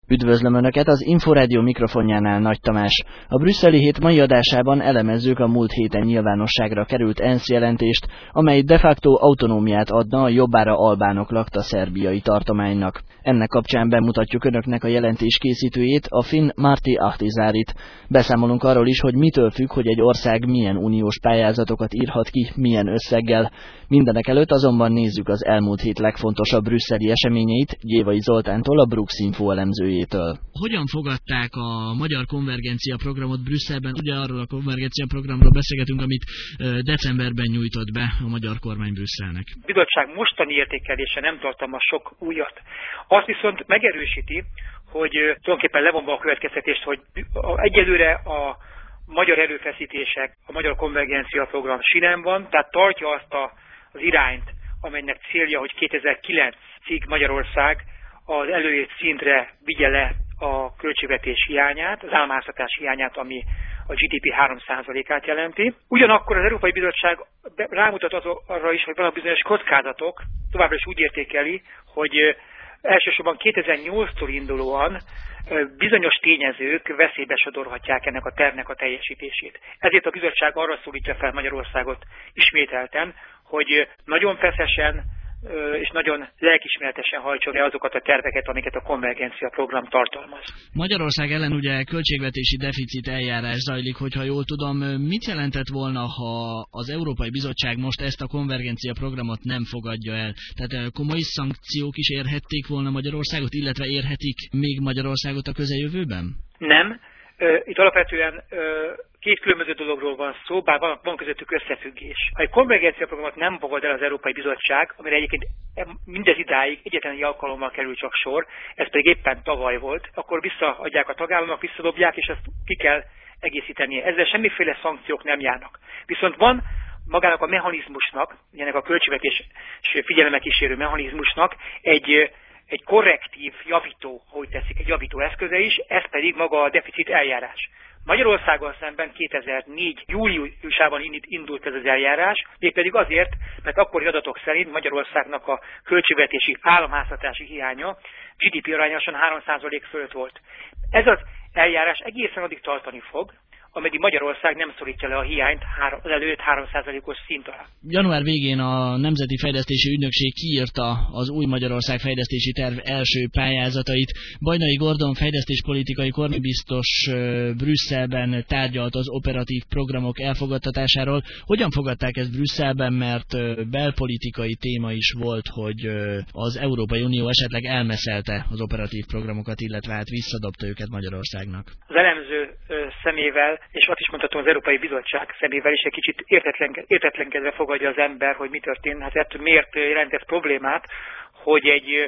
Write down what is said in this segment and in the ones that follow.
Üdvözlöm Önöket, az Inforádió mikrofonjánál Nagy Tamás. A brüsszeli hét mai adásában elemezzük a múlt héten nyilvánosságra került ENSZ jelentést, amely de facto autonómiát adna a jobbára albánok lakta szerbiai tartománynak. Ennek kapcsán bemutatjuk Önöknek a jelentés készítőjét, a finn Martti Ahtisaarit. Beszámolunk arról is, hogy mitől függ, hogy egy ország milyen uniós pályázatokat írhat ki, milyen összeggel. Mindenek előtt azonban nézzük az elmúlt hét legfontosabb brüsszeli eseményeit, Gyévai Zoltántól, a Brux-Info elemzőjétől. Hogyan fogadták a magyar konvergencia programot Brüsszelben? Ugye arról a konvergencia programról beszélgetünk, amit decemberben nyújtott be a magyar kormány Brüsszelnek. A bizottság mostani értékelése nem tartalmaz sok újat. Azt viszont megerősíti, hogy tulajdonképpen levonva a következtetést, hogy egyelőre a magyar erőfeszítések, a magyar konvergencia program sinem van, tehát tartja azt az irányt, amelynek célja, hogy 2009-ig Magyarország az előírt szintre vigye le a költségvetés hiányát, az államháztartás hiányát, ami a GDP 3%-át jelenti. Ugyanakkor az Európai Bizottság rámutat arra is, hogy vannak bizonyos kockázatok, továbbra is úgy értékeli, hogy elsősorban 2008-tól indulóan bizonyos tényezők veszélybe sodorhatják ennek a tervnek a teljesítését. Ezért a bizottság arra szólítja fel Magyarországot ismételten, hogy nagyon feszesen és nagyon lelkiismeretesen hajtson le azokat a terveket, amiket a konvergencia program tartalmaz. Magyarország ellen ugye költségvetési deficit eljárás zajlik, hogyha jól tudom. Mit jelentett volna, ha az Európai Bizottság most ezt a konvergencia programot nem fogadja el? Tehát komoly szankciók is érhették volna Magyarországot, illetve érhetik még Magyarországot a közeljövőben? Nem. Itt alapvetően két különböző dologról van szó, bár van közöttük összefüggés. Ha egy konvergencia programot nem fogad el az Európai Bizottság, amire egyébként mindez idáig egyetlen egy alkalommal kerül csak sor, ez pedig éppen tavaly volt, akkor visszaadják a tagállamok, visszadobják, és ezt ki kell egészítenie. Ezzel semmiféle szankciók nem járnak. Viszont van magának a mechanizmusnak, ennek a költségvetés figyelemmel kísérő mechanizmusnak egy korrektív, javító, hogy teszik, egy javító eszköze is, ez pedig maga a deficit eljárás. Magyarországgal szemben 2004. júliusában indult ez az eljárás, mégpedig azért, mert akkori adatok szerint Magyarországnak a költségvetési államháztartási hiánya GDP arányosan 3% fölött volt. Ez az eljárás egészen addig tartani fog, ameddig Magyarország nem szorítja le a hiányt az előtt 3%-os szint alá. Január végén a Nemzeti Fejlesztési Ügynökség kiírta az új Magyarország fejlesztési terv első pályázatait. Bajnai Gordon fejlesztéspolitikai kormánybiztos Brüsszelben tárgyalt az operatív programok elfogadtatásáról. Hogyan fogadták ezt Brüsszelben, mert belpolitikai téma is volt, hogy az Európai Unió esetleg elmeszelte az operatív programokat, illetve hát visszadobta őket Magyarországnak? Az elemző szemével, és azt is mondhatom az Európai Bizottság szemével is egy kicsit értetlenkedve fogadja az ember, hogy mi történt. Hát ettől miért jelentett problémát, hogy egy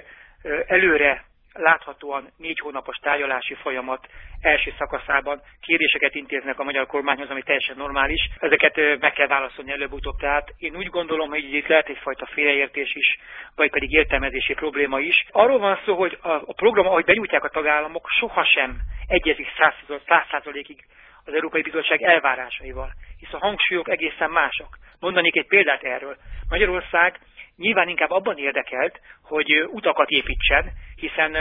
előre láthatóan 4 hónapos tárgyalási folyamat első szakaszában kérdéseket intéznek a magyar kormányhoz, ami teljesen normális. Ezeket meg kell válaszolni előbb-utóbb. Tehát én úgy gondolom, hogy itt lehet egyfajta félreértés is, vagy pedig értelmezési probléma is. Arról van szó, hogy a program, ahogy benyújtják a tagállamok, sohasem egyezik 100%-ig az Európai Bizottság elvárásaival, hisz a hangsúlyok egészen mások. Mondanék egy példát erről. Magyarország nyilván inkább abban érdekelt, hogy utakat építsen, hiszen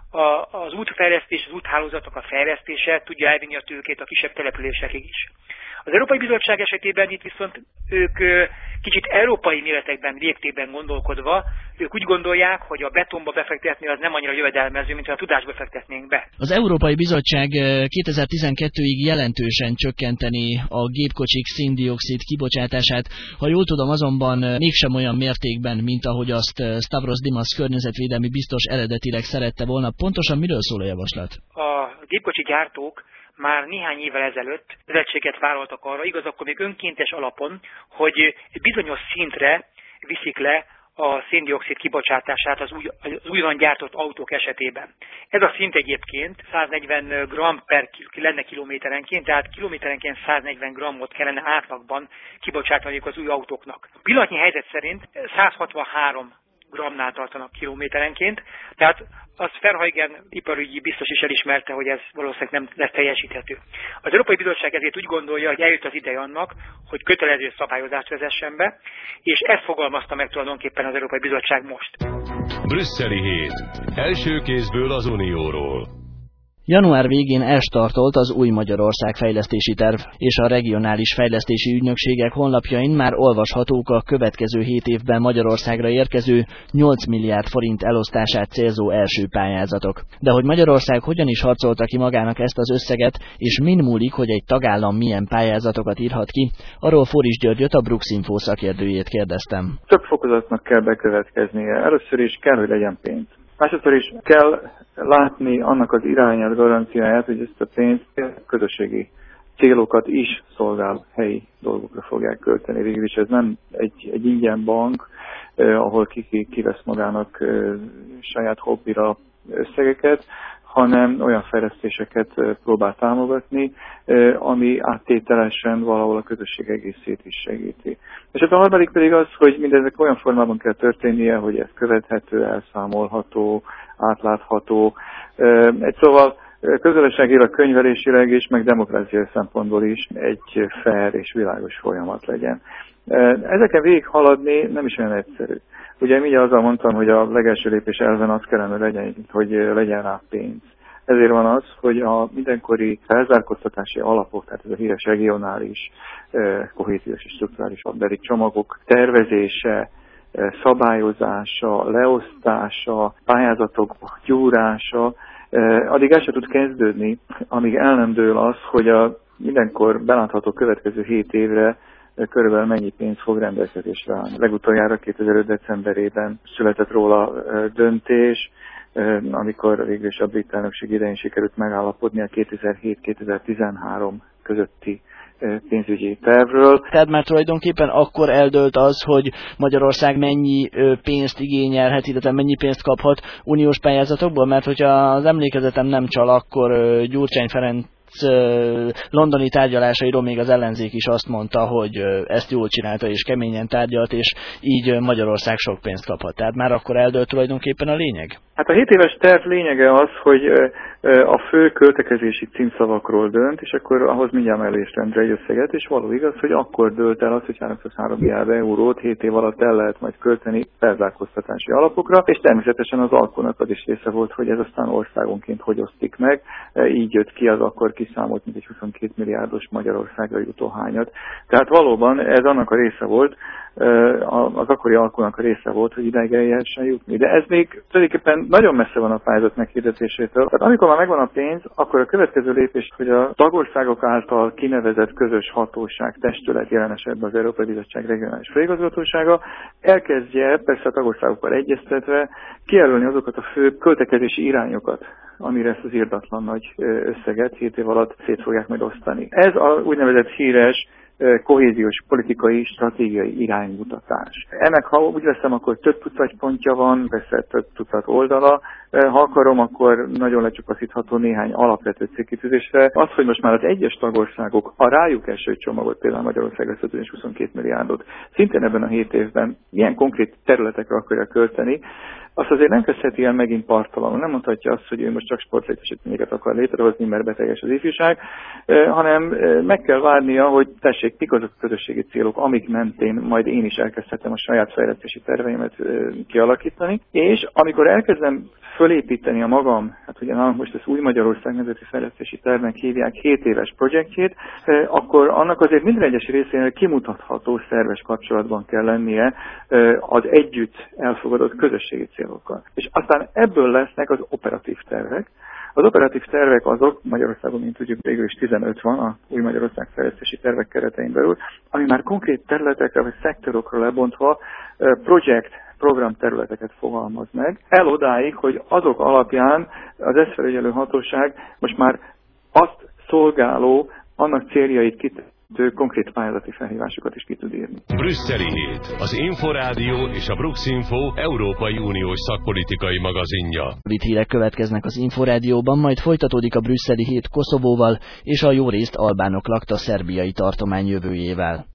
az útfejlesztés, az úthálózatok a fejlesztése tudja elvinni a tőkét a kisebb településekig is. Az Európai Bizottság esetében itt viszont ők kicsit európai méretekben, léptékben gondolkodva, ők úgy gondolják, hogy a betonba befektetni az nem annyira jövedelmező, mint ha a tudásba fektetnénk be. Az Európai Bizottság 2012-ig jelentősen csökkenteni a gépkocsik szén-dioxid kibocsátását. Ha jól tudom, azonban mégsem olyan mértékben, mint ahogy azt Stavros Dimas környezetvédelmi biztos eredetileg szerette volna. Pontosan miről szól a javaslat? A gépkocsi gyártók már néhány évvel ezelőtt kötelezettséget vállaltak arra, igaz, akkor még önkéntes alapon, hogy egy bizonyos szintre viszik le a szén-dioxid kibocsátását az újonnan gyártott autók esetében. Ez a szint egyébként 140 g per lenne kilométerenként, tehát kilométerenként 140 g-ot kellene átlagban kibocsátaniuk az új autóknak. A pillanatnyi helyzet szerint 163 g-nál tartanak kilométerenként, tehát az Verheugen iparügyi biztos is elismerte, hogy ez valószínűleg nem lesz teljesíthető. Az Európai Bizottság ezért úgy gondolja, hogy eljött az ideje annak, hogy kötelező szabályozást vezessen be, és ezt fogalmazta meg tulajdonképpen az Európai Bizottság most. Brüsszeli hét. Első kézből az Unióról. Január végén elstartolt az új Magyarország fejlesztési terv, és a regionális fejlesztési ügynökségek honlapjain már olvashatók a következő 7 évben Magyarországra érkező 8 milliárd forint elosztását célzó első pályázatok. De hogy Magyarország hogyan is harcolta ki magának ezt az összeget, és min múlik, hogy egy tagállam milyen pályázatokat írhat ki, arról Fóris Györgyöt, a Bruxinfo szakértőjét kérdeztem. Több fokozatnak kell bekövetkeznie. Először is kell, hogy legyen pénz. Másodszor is kell látni annak az irányát, garanciáját, hogy ezt a pénzt közösségi célokat is szolgál, helyi dolgokra fogják költeni. Végül is ez nem egy ingyen bank, ahol kivesz magának saját hobbira összegeket, hanem olyan fejlesztéseket próbál támogatni, ami áttételesen valahol a közösség egészét is segíti. És a harmadik pedig az, hogy mindezek olyan formában kell történnie, hogy ez követhető, elszámolható, átlátható. Egy szóval közösségileg, könyvelésileg és meg demokráciai szempontból is egy fair és világos folyamat legyen. Ezeken végig haladni nem is olyan egyszerű. Ugye mindjárt azzal mondtam, hogy a legelső lépés elven az kellene legyen, hogy legyen rá pénz. Ezért van az, hogy a mindenkori felzárkóztatási alapok, tehát ez a híres regionális, kohéziós és strukturális alapbeli csomagok tervezése, szabályozása, leosztása, pályázatok gyúrása, addig el sem tud kezdődni, amíg el nem dől az, hogy a mindenkor belátható következő 7 évre körülbelül mennyi pénz fog rendelkezésre állni. Legutoljára 2005. decemberében született róla döntés, amikor végül is a brit elnökség idején sikerült megállapodni a 2007-2013 közötti pénzügyi tervről. Tehát már tulajdonképpen akkor eldőlt az, hogy Magyarország mennyi pénzt igényelhet, illetve mennyi pénzt kaphat uniós pályázatokból, mert hogyha az emlékezetem nem csal, akkor Gyurcsány Ferenc londoni tárgyalásairól még az ellenzék is azt mondta, hogy ezt jól csinálta és keményen tárgyalt, és így Magyarország sok pénzt kaphat. Tehát már akkor eldőlt tulajdonképpen a lényeg? Hát a 7 éves terv lényege az, hogy a fő költekezési címszavakról dönt, és akkor ahhoz mindjárt mellé is rendre egy összeget, és való igaz, hogy akkor dölt el az, hogy 303 milliárd eurót 7 év alatt el lehet majd költeni felzárkóztatási alapokra, és természetesen az alkunak az is része volt, hogy ez aztán országonként hogy osztik meg, így jött ki az akkor kiszámolt mintegy 22 milliárdos Magyarországra jutó hányat. Tehát valóban ez annak a része volt, az akkori alkunak a része volt, hogy ideig el lehessen jutni. De ez még tulajdonképpen nagyon messze van a pályázat meghirdetésétől. Tehát amikor már megvan a pénz, akkor a következő lépés, hogy a tagországok által kinevezett közös hatóság, testület, jelen esetben az Európai Bizottság regionális főigazgatósága elkezdje, persze a tagországokkal egyeztetve, kijelölni azokat a fő költekezési irányokat, amire ezt az irdatlan nagy összeget 7 év alatt szét fogják majd osztani. Ez a úgynevezett híres kohéziós politikai stratégiai iránymutatás. Ennek, ha úgy veszem, akkor több tucat pontja van, persze több tucat oldala. Ha akarom, akkor nagyon lecsupaszítható néhány alapvető célkitűzésre. Az, hogy most már az egyes tagországok a rájuk eső csomagot, például Magyarországra 22 milliárdot, szintén ebben a 7 évben milyen konkrét területekre akarja költeni, azt azért nem kezdheti el megint partalanul. Nem mondhatja azt, hogy ő most csak sportlétesítményeket akar létrehozni, mert beteges az ifjúság, hanem meg kell várnia, hogy tessék, mik azok a közösségi célok, amik mentén majd én is elkezdhetem a saját fejlesztési terveimet kialakítani. És amikor elkezdem fölépíteni a magam, hát ugye nálunk most ezt új Magyarország nemzeti fejlesztési tervnek hívják 7 éves projektjét, akkor annak azért minden egyes részénél kimutatható szerves kapcsolatban kell lennie az együtt elfogadott közösségi célokkal. És aztán ebből lesznek az operatív tervek. Az operatív tervek azok, Magyarországon, mint tudjuk, végül is 15 van a új Magyarország fejlesztési tervek keretein belül, ami már konkrét területekre vagy szektorokra lebontva programterületeket fogalmaz meg. El odáig, hogy azok alapján az ezt felügyelő hatóság most már azt szolgáló, annak céljait kitűző konkrét pályázati felhívásokat is ki tud írni. Brüsszeli hét, az Inforádió és a Bruxinfo Európai Uniós szakpolitikai magazinja. Rövid hírek következnek az Inforádióban, majd folytatódik a brüsszeli hét Koszovóval és a jórészt albánok lakta szerbiai tartomány jövőjével.